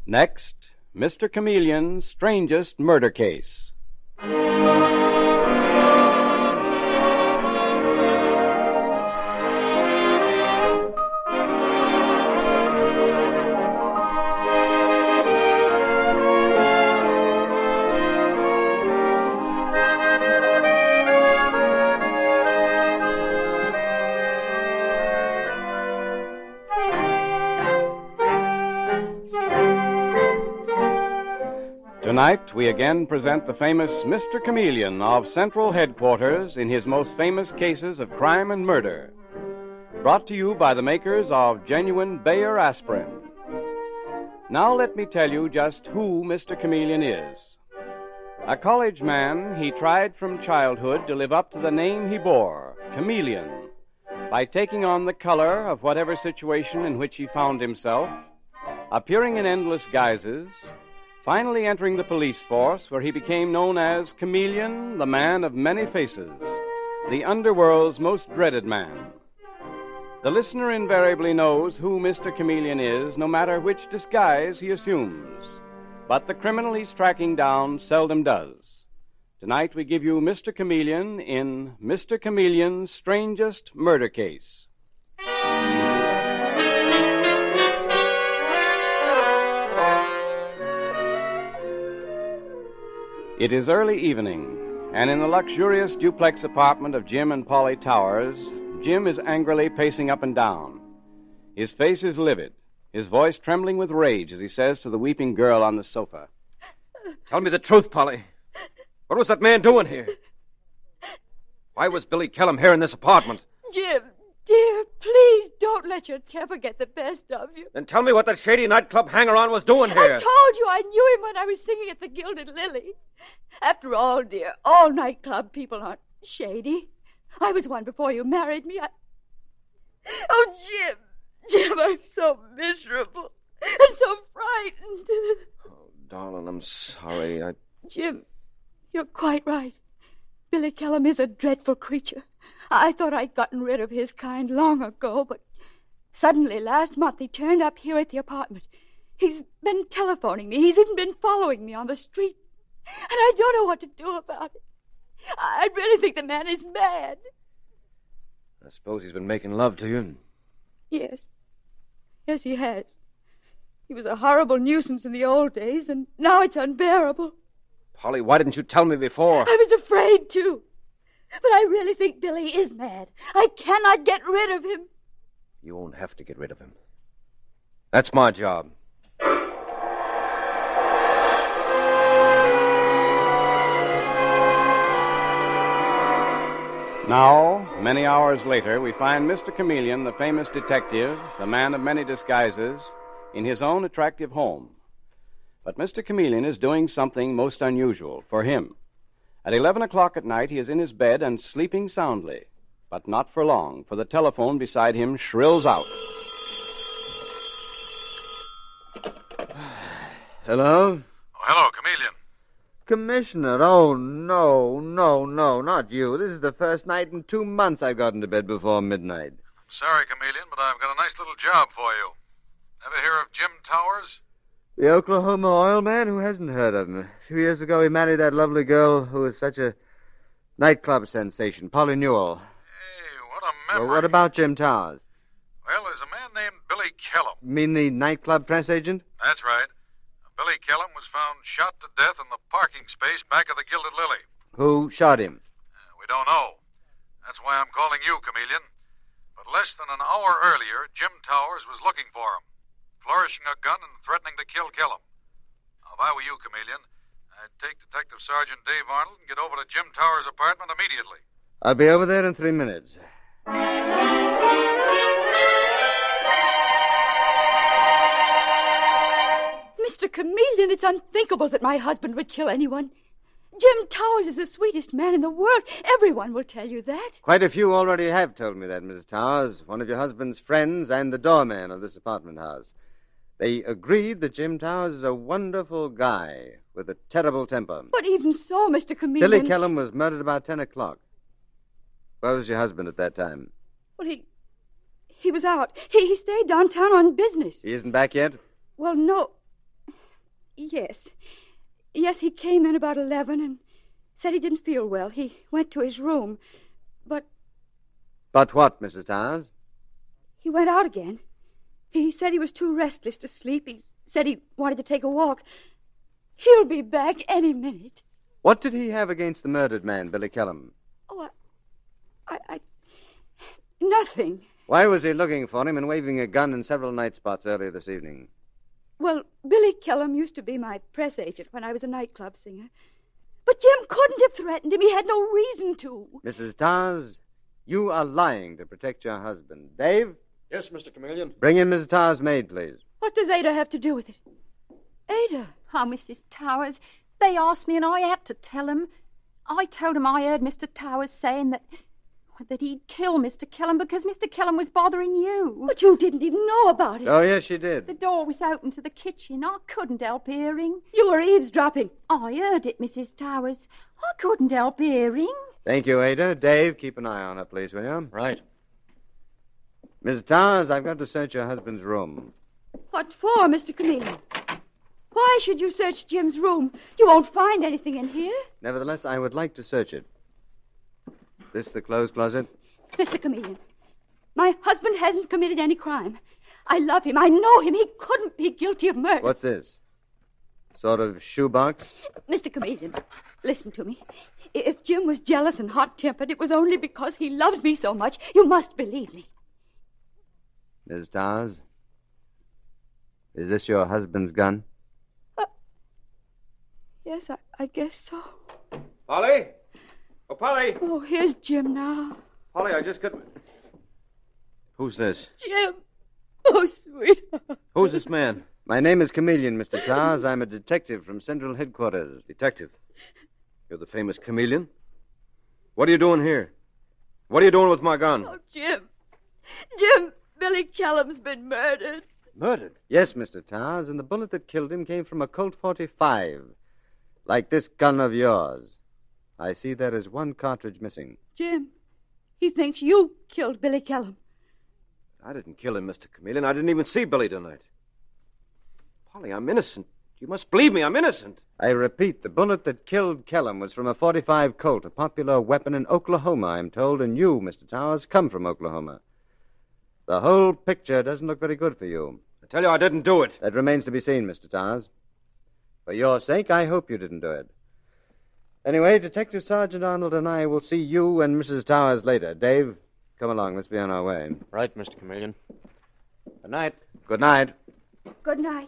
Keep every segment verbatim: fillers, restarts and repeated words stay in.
Next, Mister Chameleon's strangest murder case. Tonight, we again present the famous Mister Chameleon of Central Headquarters in his most famous cases of crime and murder. Brought to you by the makers of genuine Bayer aspirin. Now let me tell you just who Mister Chameleon is. A college man, he tried from childhood to live up to the name he bore, Chameleon, by taking on the color of whatever situation in which he found himself, appearing in endless guises, finally entering the police force, where he became known as Chameleon, the man of many faces, the underworld's most dreaded man. The listener invariably knows who Mister Chameleon is, no matter which disguise he assumes. But the criminal he's tracking down seldom does. Tonight we give you Mister Chameleon in Mister Chameleon's Strangest Murder Case. It is early evening, and in the luxurious duplex apartment of Jim and Polly Towers, Jim is angrily pacing up and down. His face is livid, his voice trembling with rage as he says to the weeping girl on the sofa, "Tell me the truth, Polly. What was that man doing here? Why was Billy Kellum here in this apartment?" Jim, dear, please don't let your temper get the best of you. Then tell me what that shady nightclub hanger-on was doing here. I told you I knew him when I was singing at the Gilded Lily. After all, dear, all nightclub people aren't shady. I was one before you married me. I... Oh, Jim, Jim, I'm so miserable and so frightened. Oh, darling, I'm sorry. I... Jim, you're quite right. Billy Kellum is a dreadful creature. I thought I'd gotten rid of his kind long ago, but suddenly last month he turned up here at the apartment. He's been telephoning me. He's even been following me on the street. And I don't know what to do about it. I really think the man is mad. I suppose he's been making love to you. Yes. Yes, he has. He was a horrible nuisance in the old days, and now it's unbearable. Polly, why didn't you tell me before? I was afraid to. But I really think Billy is mad. I cannot get rid of him. You won't have to get rid of him. That's my job. Now, many hours later, we find Mister Chameleon, the famous detective, the man of many disguises, in his own attractive home. But Mister Chameleon is doing something most unusual for him. At eleven o'clock at night, he is in his bed and sleeping soundly. But not for long, for the telephone beside him shrills out. Hello? Oh, hello, Chameleon. Commissioner, oh, no, no, no, not you. This is the first night in two months I've gotten to bed before midnight. I'm sorry, Chameleon, but I've got a nice little job for you. Ever hear of Jim Towers? The Oklahoma oil man? Who hasn't heard of him? A few years ago he married that lovely girl who was such a nightclub sensation, Polly Newell. Hey, what a memory. Well, what about Jim Towers? Well, there's a man named Billy Kellum. You mean the nightclub press agent? That's right. Billy Kellum was found shot to death in the parking space back of the Gilded Lily. Who shot him? Uh, we don't know. That's why I'm calling you, Chameleon. But less than an hour earlier, Jim Towers was looking for him, flourishing a gun and threatening to kill Kellum. Now, if I were you, Chameleon, I'd take Detective Sergeant Dave Arnold and get over to Jim Towers' apartment immediately. I'll be over there in three minutes. Mister Chameleon, it's unthinkable that my husband would kill anyone. Jim Towers is the sweetest man in the world. Everyone will tell you that. Quite a few already have told me that, Missus Towers. One of your husband's friends and the doorman of this apartment house. They agreed that Jim Towers is a wonderful guy with a terrible temper. But even so, Mister Chameleon... Billy Kellum was murdered about ten o'clock. Where was your husband at that time? Well, he... He was out. He, he stayed downtown on business. He isn't back yet? Well, no. Yes. Yes, he came in about eleven and said he didn't feel well. He went to his room. But But what, Missus Towers? he went out again. He said he was too restless to sleep. He said he wanted to take a walk. He'll be back any minute. What did he have against the murdered man, Billy Kellum? Oh, I... I... I nothing. Why was he looking for him and waving a gun in several night spots earlier this evening? Well, Billy Kellum used to be my press agent when I was a nightclub singer. But Jim couldn't have threatened him. He had no reason to. Missus Towers, you are lying to protect your husband. Dave? Yes, Mister Chameleon. Bring in Missus Towers' maid, please. What does Ada have to do with it? Ada? Oh, Missus Towers, they asked me and I had to tell them. I told them I heard Mister Towers saying that that he'd kill Mister Kellum because Mister Kellum was bothering you. But you didn't even know about it. Oh, yes, she did. The door was open to the kitchen. I couldn't help hearing. You were eavesdropping. I heard it, Missus Towers. I couldn't help hearing. Thank you, Ada. Dave, keep an eye on her, please, will you? Right. Missus Towers, I've got to search your husband's room. What for, Mister Chameleon? Why should you search Jim's room? You won't find anything in here. Nevertheless, I would like to search it. This the clothes closet? Mister Chameleon, my husband hasn't committed any crime. I love him. I know him. He couldn't be guilty of murder. What's this? Sort of shoebox? Mister Chameleon, listen to me. If Jim was jealous and hot-tempered, it was only because he loved me so much. You must believe me. Missus Towers? Is this your husband's gun? Uh, yes, I, I guess so. Polly? Oh, Polly! Oh, here's Jim now. Polly, I just got... Who's this? Jim! Oh, sweetheart. Who's this man? My name is Chameleon, Mister Towers. I'm a detective from Central Headquarters. Detective. You're the famous Chameleon? What are you doing here? What are you doing with my gun? Oh, Jim. Jim, Billy Kellum's been murdered. Murdered? Yes, Mister Towers, and the bullet that killed him came from a Colt forty-five. Like this gun of yours. I see there is one cartridge missing. Jim, he thinks you killed Billy Kellum. I didn't kill him, Mister Chameleon. I didn't even see Billy tonight. Polly, I'm innocent. You must believe me, I'm innocent. I repeat, the bullet that killed Kellum was from a forty-five Colt, a popular weapon in Oklahoma, I'm told, and you, Mister Towers, come from Oklahoma. The whole picture doesn't look very good for you. I tell you, I didn't do it. That remains to be seen, Mister Towers. For your sake, I hope you didn't do it. Anyway, Detective Sergeant Arnold and I will see you and Missus Towers later. Dave, come along. Let's be on our way. Right, Mister Chameleon. Good night. Good night. Good night.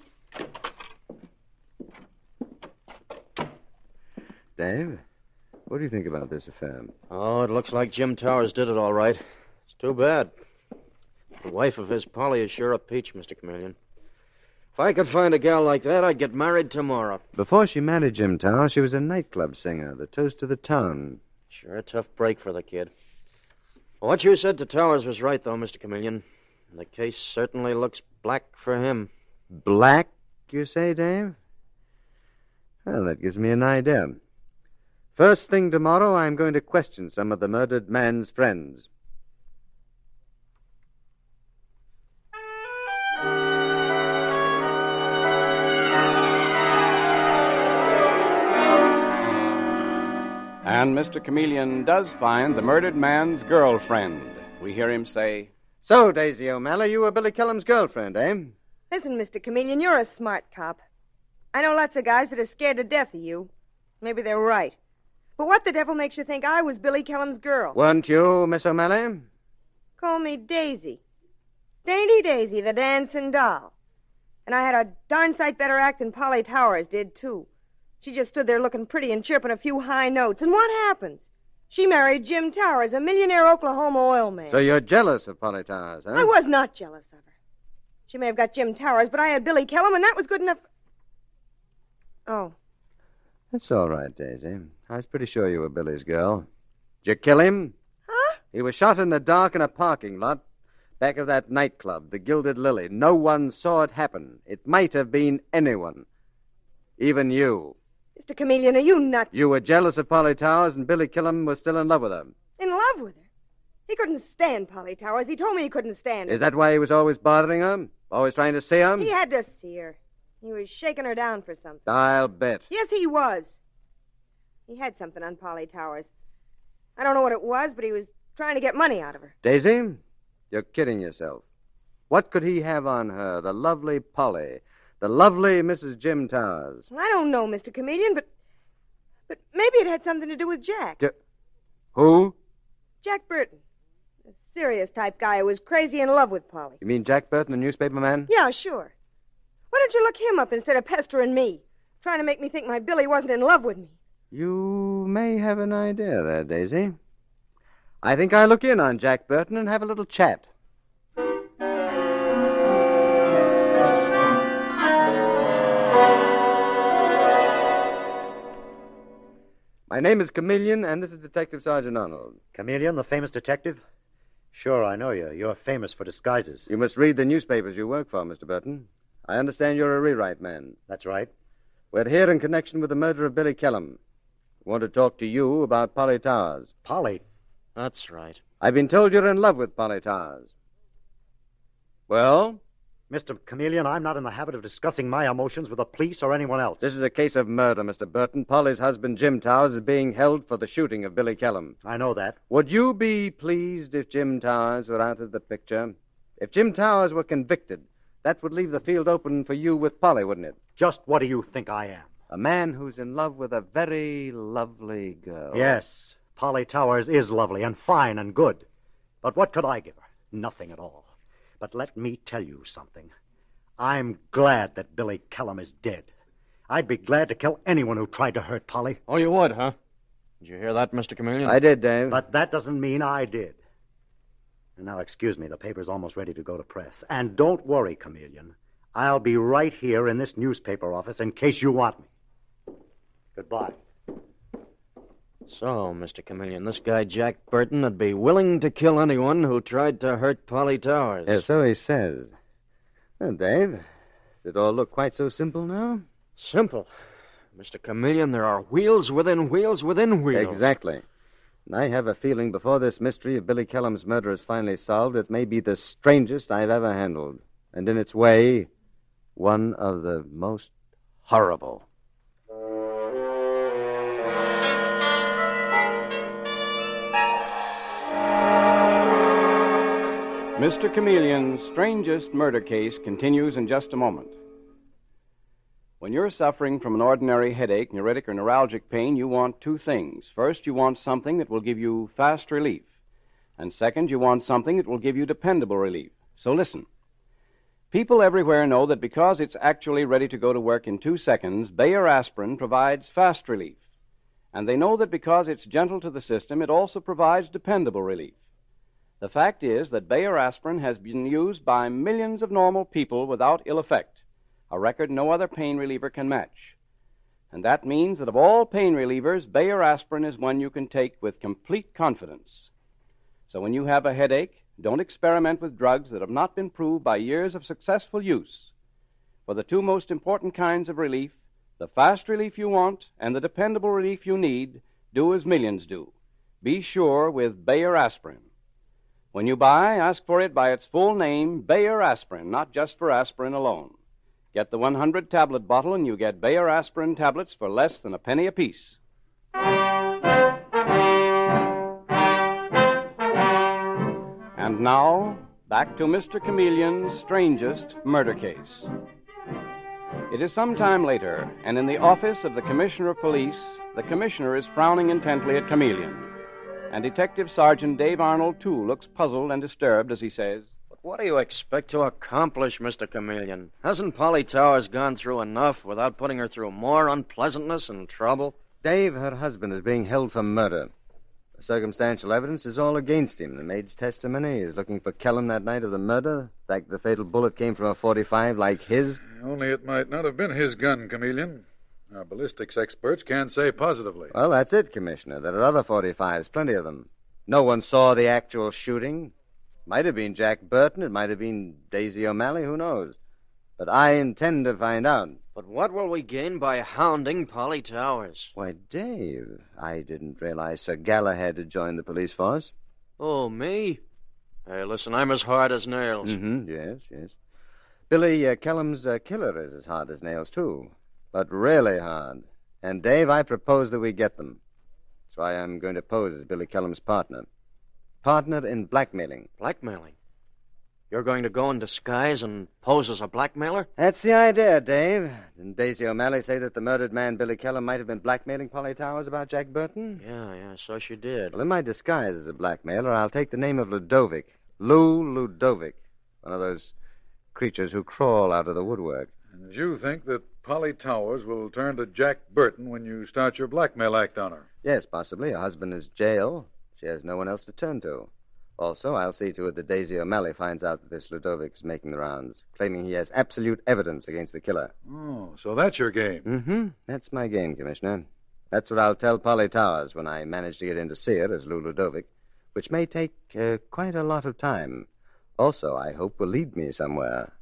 Dave, what do you think about this affair? Oh, it looks like Jim Towers did it all right. It's too bad. The wife of his Polly is sure a peach, Mister Chameleon. If I could find a gal like that, I'd get married tomorrow. Before she married Jim Towers, she was a nightclub singer, the toast of the town. Sure a tough break for the kid. Well, what you said to Towers was right, though, Mister Chameleon. The case certainly looks black for him. Black, you say, Dave? Well, that gives me an idea. First thing tomorrow, I'm going to question some of the murdered man's friends. And Mister Chameleon does find the murdered man's girlfriend. We hear him say, So, Daisy O'Malley, you were Billy Kellum's girlfriend, eh? Listen, Mister Chameleon, you're a smart cop. I know lots of guys that are scared to death of you. Maybe they're right. But what the devil makes you think I was Billy Kellum's girl? Weren't you, Miss O'Malley? Call me Daisy. Dainty Daisy, the dancing doll. And I had a darn sight better act than Polly Towers did, too. She just stood there looking pretty and chirping a few high notes. And what happens? She married Jim Towers, a millionaire Oklahoma oil man. So you're jealous of Polly Towers, huh? I was not jealous of her. She may have got Jim Towers, but I had Billy Kellum, and that was good enough. Oh. That's all right, Daisy. I was pretty sure you were Billy's girl. Did you kill him? Huh? He was shot in the dark in a parking lot back of that nightclub, the Gilded Lily. No one saw it happen. It might have been anyone. Even you. Mister Chameleon, are you nuts? You were jealous of Polly Towers, and Billy Kellum was still in love with her. In love with her? He couldn't stand Polly Towers. He told me he couldn't stand her. Is that why he was always bothering her? Always trying to see her? He had to see her. He was shaking her down for something. I'll bet. Yes, he was. He had something on Polly Towers. I don't know what it was, but he was trying to get money out of her. Daisy, you're kidding yourself. What could he have on her, the lovely Polly, the lovely Missus Jim Towers? I don't know, Mister Chameleon, but but maybe it had something to do with Jack. Ja- Who? Jack Burton. A serious type guy who was crazy in love with Polly. You mean Jack Burton, the newspaper man? Yeah, sure. Why don't you look him up instead of pestering me? Trying to make me think my Billy wasn't in love with me. You may have an idea there, Daisy. I think I'll look in on Jack Burton and have a little chat. My name is Chameleon, and this is Detective Sergeant Arnold. Chameleon, the famous detective? Sure, I know you. You're famous for disguises. You must read the newspapers you work for, Mister Burton. I understand you're a rewrite man. That's right. We're here in connection with the murder of Billy Kellum. We want to talk to you about Polly Towers. Polly? That's right. I've been told you're in love with Polly Towers. Well? Mister Chameleon, I'm not in the habit of discussing my emotions with the police or anyone else. This is a case of murder, Mister Burton. Polly's husband, Jim Towers, is being held for the shooting of Billy Kellum. I know that. Would you be pleased if Jim Towers were out of the picture? If Jim Towers were convicted, that would leave the field open for you with Polly, wouldn't it? Just what do you think I am? A man who's in love with a very lovely girl. Yes, Polly Towers is lovely and fine and good. But what could I give her? Nothing at all. But let me tell you something. I'm glad that Billy Kellum is dead. I'd be glad to kill anyone who tried to hurt Polly. Oh, you would, huh? Did you hear that, Mister Chameleon? I did, Dave. But that doesn't mean I did. And now, excuse me, the paper's almost ready to go to press. And don't worry, Chameleon. I'll be right here in this newspaper office in case you want me. Goodbye. So, Mister Chameleon, this guy Jack Burton would be willing to kill anyone who tried to hurt Polly Towers. Yes, so he says. Well, Dave, does it all look quite so simple now? Simple. Mister Chameleon, there are wheels within wheels within wheels. Exactly. And I have a feeling before this mystery of Billy Kellum's murder is finally solved, it may be the strangest I've ever handled. And in its way, one of the most horrible. Mister Chameleon's strangest murder case continues in just a moment. When you're suffering from an ordinary headache, neuritic, or neuralgic pain, you want two things. First, you want something that will give you fast relief. And second, you want something that will give you dependable relief. So listen. People everywhere know that because it's actually ready to go to work in two seconds, Bayer aspirin provides fast relief. And they know that because it's gentle to the system, it also provides dependable relief. The fact is that Bayer aspirin has been used by millions of normal people without ill effect, a record no other pain reliever can match. And that means that of all pain relievers, Bayer aspirin is one you can take with complete confidence. So when you have a headache, don't experiment with drugs that have not been proved by years of successful use. For the two most important kinds of relief, the fast relief you want and the dependable relief you need, do as millions do. Be sure with Bayer aspirin. When you buy, ask for it by its full name, Bayer aspirin, not just for aspirin alone. Get the one hundred tablet bottle and you get Bayer aspirin tablets for less than a penny apiece. And now, back to Mister Chameleon's strangest murder case. It is some time later, and in the office of the Commissioner of Police, the Commissioner is frowning intently at Chameleon. And Detective Sergeant Dave Arnold, too, looks puzzled and disturbed as he says, But what do you expect to accomplish, Mister Chameleon? Hasn't Polly Towers gone through enough without putting her through more unpleasantness and trouble? Dave, her husband, is being held for murder. The circumstantial evidence is all against him. The maid's testimony is looking for Kellum that night of the murder. The fact the fatal bullet came from a forty-five like his. Only it might not have been his gun, Chameleon. Our ballistics experts can't say positively. Well, that's it, Commissioner. There are other forty-fives, plenty of them. No one saw the actual shooting. Might have been Jack Burton. It might have been Daisy O'Malley. Who knows? But I intend to find out. But what will we gain by hounding Polly Towers? Why, Dave, I didn't realize Sir Galahad had joined the police force. Oh, me? Hey, listen, I'm as hard as nails. Mm-hmm, yes, yes. Billy uh, Kellum's uh, killer is as hard as nails, too. But really hard. And, Dave, I propose that we get them. That's why I'm going to pose as Billy Kellum's partner. Partner in blackmailing. Blackmailing? You're going to go in disguise and pose as a blackmailer? That's the idea, Dave. Didn't Daisy O'Malley say that the murdered man, Billy Kellum, might have been blackmailing Polly Towers about Jack Burton? Yeah, yeah, so she did. Well, in my disguise as a blackmailer, I'll take the name of Ludovic. Lou Ludovic. One of those creatures who crawl out of the woodwork. And you think that Polly Towers will turn to Jack Burton when you start your blackmail act on her? Yes, possibly. Her husband is jail. She has no one else to turn to. Also, I'll see to it that Daisy O'Malley finds out that this Ludovic's making the rounds, claiming he has absolute evidence against the killer. Oh, so that's your game. Mm-hmm. That's my game, Commissioner. That's what I'll tell Polly Towers when I manage to get in to see her as Lou Ludovic, which may take uh, quite a lot of time. Also, I hope will lead me somewhere.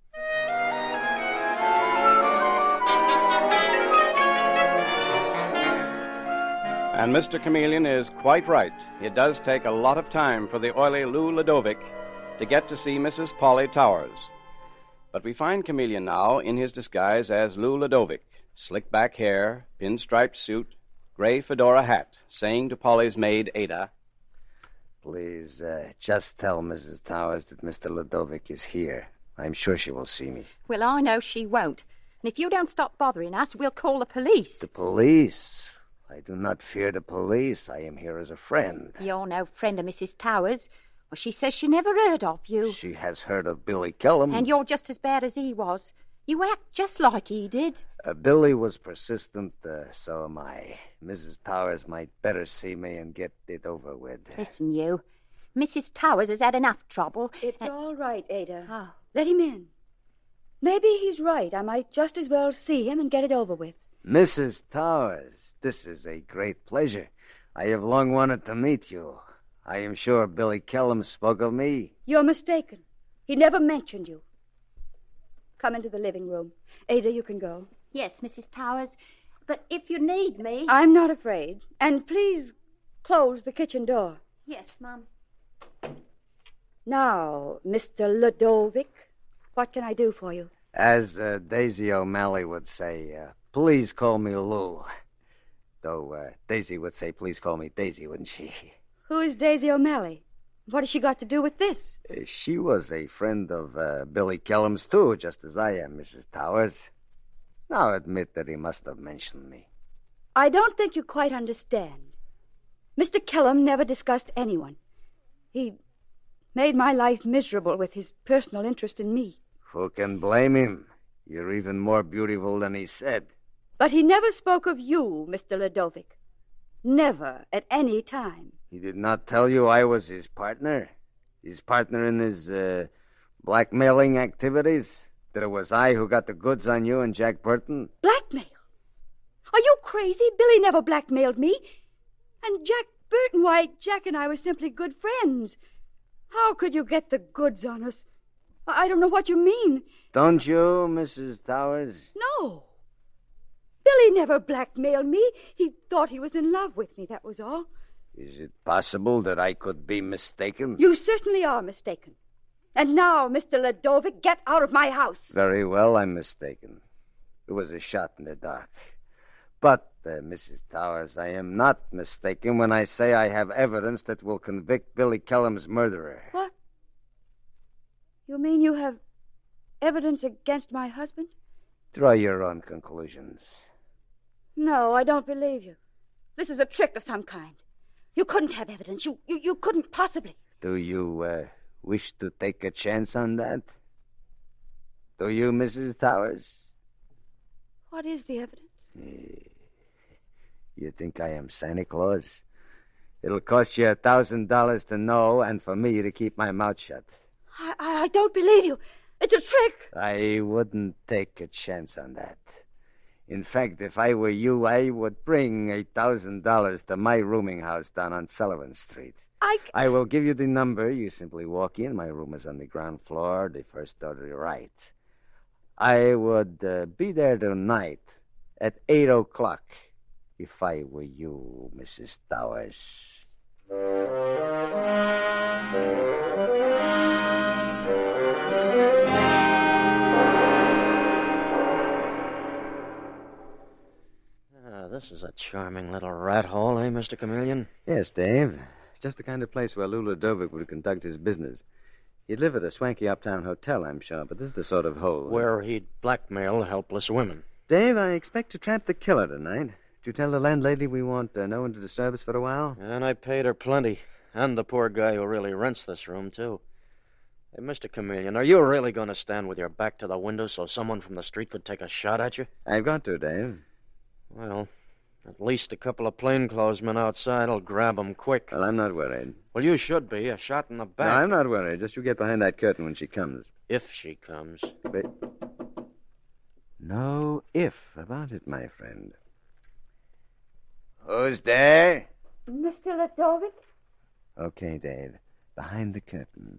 And Mister Chameleon is quite right. It does take a lot of time for the oily Lou Ludovic to get to see Missus Polly Towers. But we find Chameleon now in his disguise as Lou Ludovic, slick back hair, pinstriped suit, gray fedora hat, saying to Polly's maid, Ada, Please, uh, just tell Missus Towers that Mister Ludovic is here. I'm sure she will see me. Well, I know she won't. And if you don't stop bothering us, we'll call the police. The police? I do not fear the police. I am here as a friend. You're no friend of Missus Towers. Well, she says she never heard of you. She has heard of Billy Kellum. And you're just as bad as he was. You act just like he did. Uh, Billy was persistent, uh, so am I. Missus Towers might better see me and get it over with. Listen, you. Missus Towers has had enough trouble. It's and... all right, Ada. Oh. Let him in. Maybe he's right. I might just as well see him and get it over with. Missus Towers, this is a great pleasure. I have long wanted to meet you. I am sure Billy Kellum spoke of me. You're mistaken. He never mentioned you. Come into the living room. Ada, you can go. Yes, Missus Towers. But if you need me... I'm not afraid. And please close the kitchen door. Yes, Mum. Now, Mister Ludovic, what can I do for you? As uh, Daisy O'Malley would say, uh, please call me Lou. Though uh, Daisy would say, please call me Daisy, wouldn't she? Who is Daisy O'Malley? What has she got to do with this? Uh, she was a friend of uh, Billy Kellum's, too, just as I am, Missus Towers. Now admit that he must have mentioned me. I don't think you quite understand. Mister Kellum never discussed anyone. He made my life miserable with his personal interest in me. Who can blame him? You're even more beautiful than he said. But he never spoke of you, Mister Ludovic. Never, at any time. He did not tell you I was his partner? His partner in his, uh, blackmailing activities? That it was I who got the goods on you and Jack Burton? Blackmail? Are you crazy? Billy never blackmailed me. And Jack Burton, why, Jack and I were simply good friends. How could you get the goods on us? I don't know what you mean. Don't you, Missus Towers? No. Billy never blackmailed me. He thought he was in love with me, that was all. Is it possible that I could be mistaken? You certainly are mistaken. And now, Mister Ludovic, get out of my house. Very well, I'm mistaken. It was a shot in the dark. But, uh, Missus Towers, I am not mistaken when I say I have evidence that will convict Billy Kellum's murderer. What? You mean you have evidence against my husband? Draw your own conclusions. No, I don't believe you. This is a trick of some kind. You couldn't have evidence. You you, you couldn't possibly. Do you uh, wish to take a chance on that? Do you, Missus Towers? What is the evidence? You think I am Santa Claus? It'll cost you a thousand dollars to know and for me to keep my mouth shut. I, I don't believe you. It's a trick. I wouldn't take a chance on that. In fact, if I were you, I would bring eight thousand dollars to my rooming house down on Sullivan Street. I... I will give you the number. You simply walk in. My room is on the ground floor, the first door to the right. I would uh, be there tonight at eight o'clock if I were you, Missus Towers. this is a charming little rat hole, eh, Mister Chameleon? Yes, Dave. Just the kind of place where Lou Ludovic would conduct his business. He'd live at a swanky uptown hotel, I'm sure, but this is the sort of hole. Where he'd blackmail helpless women. Dave, I expect to trap the killer tonight. Did you tell the landlady we want uh, no one to disturb us for a while? And I paid her plenty. And the poor guy who really rents this room, too. Hey, Mister Chameleon, are you really going to stand with your back to the window so someone from the street could take a shot at you? I've got to, Dave. Well, at least a couple of plainclothesmen outside will grab him quick. Well, I'm not worried. Well, you should be. A shot in the back. No, I'm not worried. Just you get behind that curtain when she comes. If she comes. But... No if about it, my friend. Who's there? Mister Ludovic? Okay, Dave. Behind the curtain.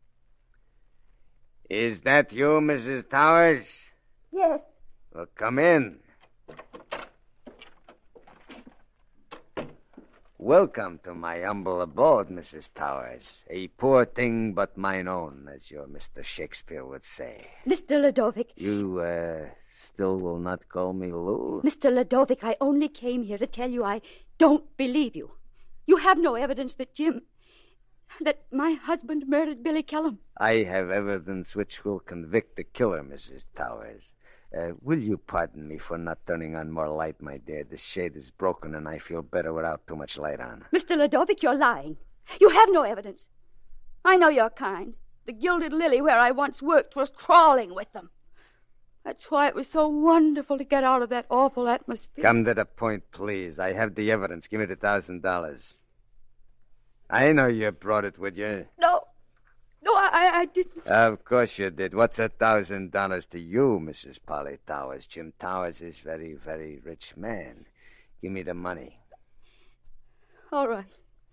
Is that you, Missus Towers? Yes. Well, come in. Welcome to my humble abode, Missus Towers. A poor thing but mine own, as your Mister Shakespeare would say. Mister Ludovic. You, uh, still will not call me Lou? Mister Ludovic, I only came here to tell you I don't believe you. You have no evidence that Jim... that my husband murdered Billy Kellum. I have evidence which will convict the killer, Missus Towers. Uh, will you pardon me for not turning on more light, my dear? The shade is broken, and I feel better without too much light on. Mister Ludovic, you're lying. You have no evidence. I know you're kind. The Gilded Lily, where I once worked, was crawling with them. That's why it was so wonderful to get out of that awful atmosphere. Come to the point, please. I have the evidence. Give me the thousand dollars. I know you brought it with you. No. No, I, I didn't. Of course you did. What's a thousand dollars to you, Missus Polly Towers? Jim Towers is very, very rich man. Give me the money. All right.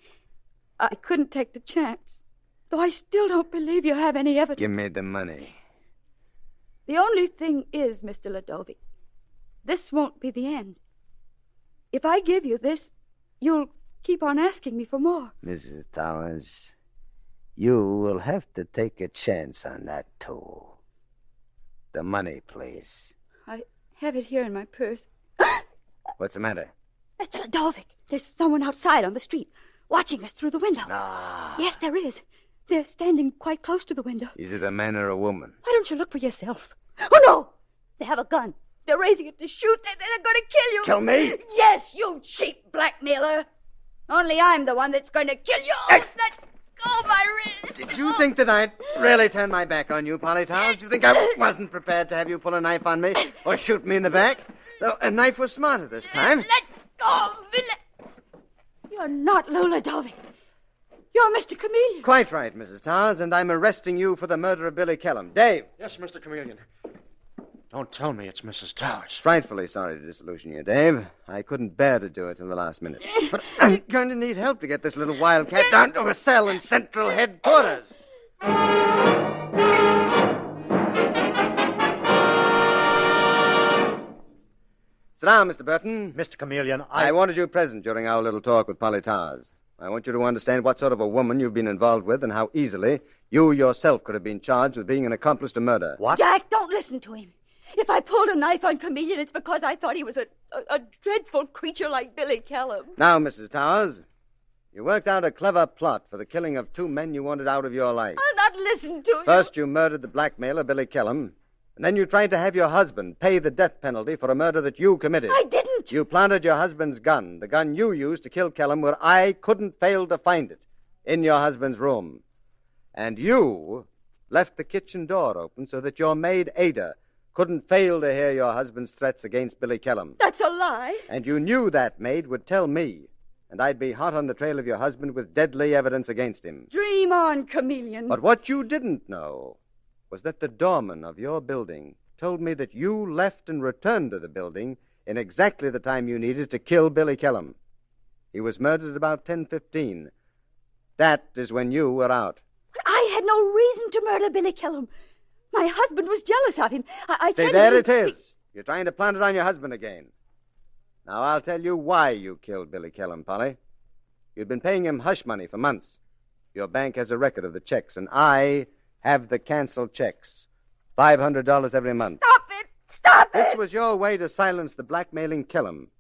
I couldn't take the chance. Though I still don't believe you have any evidence. Give me the money. The only thing is, Mister Ludovic, this won't be the end. If I give you this, you'll keep on asking me for more. Missus Towers, you will have to take a chance on that, too. The money, please. I have it here in my purse. What's the matter? Mister Ludovic, there's someone outside on the street, watching us through the window. No. Yes, there is. They're standing quite close to the window. Is it a man or a woman? Why don't you look for yourself? Oh, no! They have a gun. They're raising it to shoot. They're, they're going to kill you. Kill me? Yes, you cheap blackmailer. Only I'm the one that's going to kill you. Oh, let go of my wrist. Did you think that I'd really turn my back on you, Polly Towers? Do you think I wasn't prepared to have you pull a knife on me or shoot me in the back? Though a knife was smarter this time. Let go of me. Let... You're not Lou Ludovic. You're Mister Chameleon. Quite right, Missus Towers, and I'm arresting you for the murder of Billy Kellum. Dave. Yes, Mister Chameleon. Don't tell me it's Missus Towers. Frightfully sorry to disillusion you, Dave. I couldn't bear to do it till the last minute. But I'm going to need help to get this little wildcat down to a cell in Central Headquarters. Sit down, Mister Burton. Mister Chameleon, I... I wanted you present during our little talk with Polly Towers. I want you to understand what sort of a woman you've been involved with and how easily you yourself could have been charged with being an accomplice to murder. What? Jack, don't listen to him. If I pulled a knife on Chameleon, it's because I thought he was a, a, a dreadful creature like Billy Kellum. Now, Missus Towers, you worked out a clever plot for the killing of two men you wanted out of your life. I'll not listen to you. First, you murdered the blackmailer, Billy Kellum, and then you tried to have your husband pay the death penalty for a murder that you committed. I didn't. You planted your husband's gun, the gun you used to kill Kellum, where I couldn't fail to find it, in your husband's room. And you left the kitchen door open so that your maid, Ada, couldn't fail to hear your husband's threats against Billy Kellum. That's a lie. And you knew that maid would tell me, and I'd be hot on the trail of your husband with deadly evidence against him. Dream on, Chameleon. But what you didn't know was that the doorman of your building told me that you left and returned to the building in exactly the time you needed to kill Billy Kellum. He was murdered at about ten fifteen. That is when you were out. But I had no reason to murder Billy Kellum. My husband was jealous of him. I, I See, there it is. You're trying to plant it on your husband again. Now, I'll tell you why you killed Billy Kellum, Polly. You've been paying him hush money for months. Your bank has a record of the checks, and I have the canceled checks. five hundred dollars every month. Stop it! Stop it! This was your way to silence the blackmailing Kellum.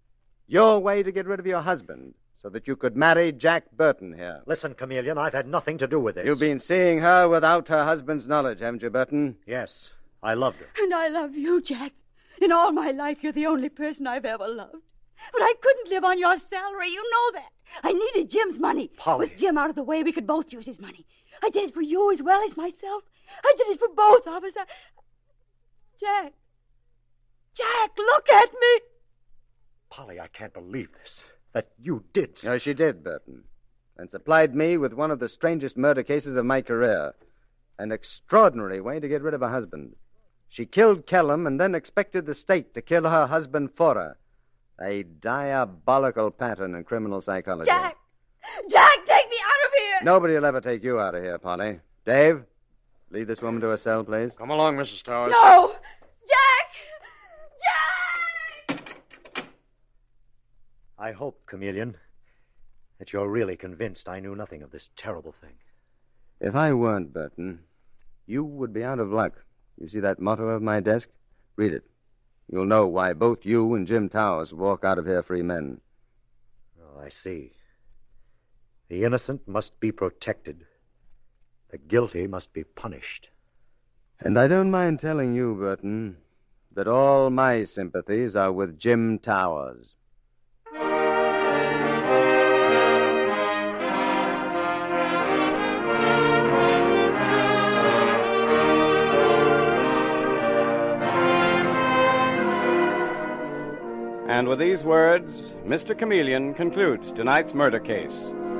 Your way to get rid of your husband so that you could marry Jack Burton here. Listen, Chameleon, I've had nothing to do with this. You've been seeing her without her husband's knowledge, haven't you, Burton? Yes, I loved her. And I love you, Jack. In all my life, you're the only person I've ever loved. But I couldn't live on your salary. You know that. I needed Jim's money. Polly. With Jim out of the way, we could both use his money. I did it for you as well as myself. I did it for both of us. I... Jack. Jack, look at me. Polly, I can't believe this. That you did. No, she did, Burton. And supplied me with one of the strangest murder cases of my career. An extraordinary way to get rid of a husband. She killed Kellum and then expected the state to kill her husband for her. A diabolical pattern in criminal psychology. Jack! Jack, take me out of here! Nobody will ever take you out of here, Polly. Dave, lead this woman to her cell, please. Come along, Missus Towers. No! Jack! Jack! I hope, Chameleon, that you're really convinced I knew nothing of this terrible thing. If I weren't, Burton, you would be out of luck. You see that motto of my desk? Read it. You'll know why both you and Jim Towers walk out of here free men. Oh, I see. The innocent must be protected. The guilty must be punished. And I don't mind telling you, Burton, that all my sympathies are with Jim Towers. And with these words, Mister Chameleon concludes tonight's murder case.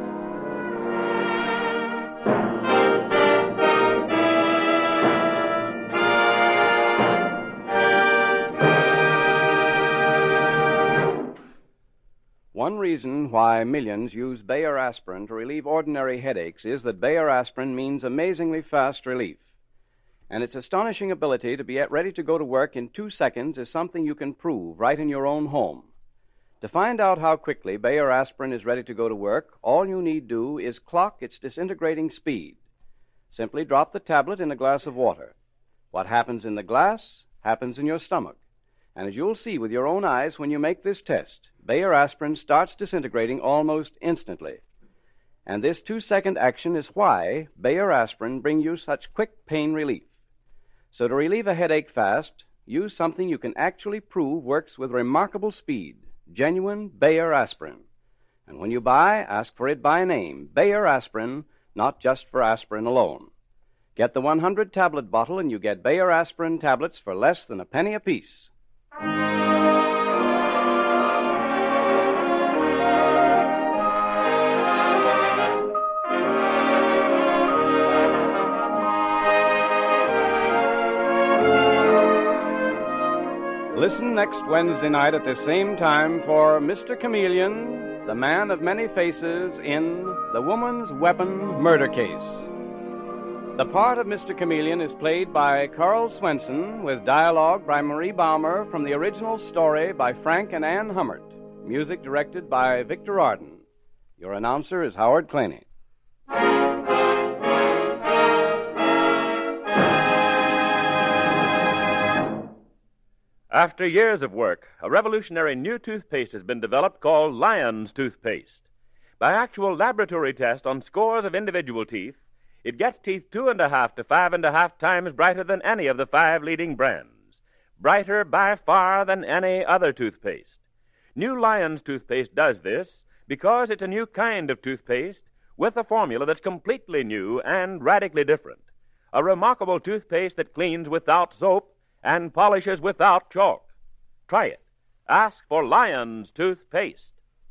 One reason why millions use Bayer aspirin to relieve ordinary headaches is that Bayer aspirin means amazingly fast relief. And its astonishing ability to be ready to go to work in two seconds is something you can prove right in your own home. To find out how quickly Bayer aspirin is ready to go to work, all you need do is clock its disintegrating speed. Simply drop the tablet in a glass of water. What happens in the glass happens in your stomach. And as you'll see with your own eyes when you make this test, Bayer aspirin starts disintegrating almost instantly. And this two-second action is why Bayer aspirin brings you such quick pain relief. So to relieve a headache fast, use something you can actually prove works with remarkable speed, genuine Bayer aspirin. And when you buy, ask for it by name, Bayer aspirin, not just for aspirin alone. Get the one hundred tablet bottle and you get Bayer aspirin tablets for less than a penny apiece. Listen next Wednesday night at this same time for Mister Chameleon, the man of many faces in The Woman's Weapon Murder Case. The part of Mister Chameleon is played by Carl Swenson with dialogue by Marie Baumer from the original story by Frank and Ann Hummert. Music directed by Victor Arden. Your announcer is Howard Claney. After years of work, a revolutionary new toothpaste has been developed called Lion's Toothpaste. By actual laboratory test on scores of individual teeth, it gets teeth two and a half to five and a half times brighter than any of the five leading brands. Brighter by far than any other toothpaste. New Lion's Toothpaste does this because it's a new kind of toothpaste with a formula that's completely new and radically different. A remarkable toothpaste that cleans without soap and polishes without chalk. Try it. Ask for Lion's Toothpaste.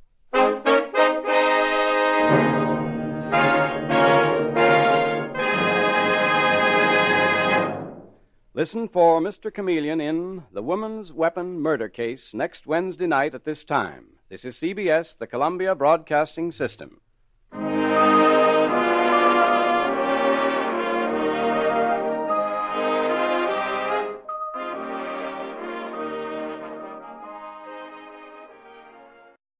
Listen for Mister Chameleon in The Woman's Weapon Murder Case next Wednesday night at this time. This is C B S, the Columbia Broadcasting System.